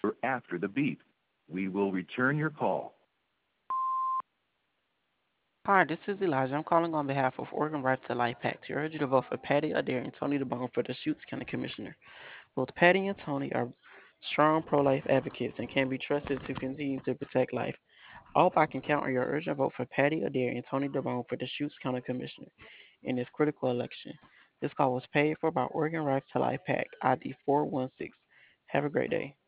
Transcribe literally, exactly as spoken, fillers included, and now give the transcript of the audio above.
or after the beep. We will return your call. Hi, this is Elijah. I'm calling on behalf of Oregon Right to Life PAC to urge you to vote for Patty Adair and Tony DeBone for the Shutes County Commissioner. Both Patty and Tony are strong pro-life advocates and can be trusted to continue to protect life. I hope I can count on your urgent vote for Patty Adair and Tony DeBone for the Shutes County Commissioner in this critical election. This call was paid for by Oregon Right to Life PAC I D four one six. Have a great day.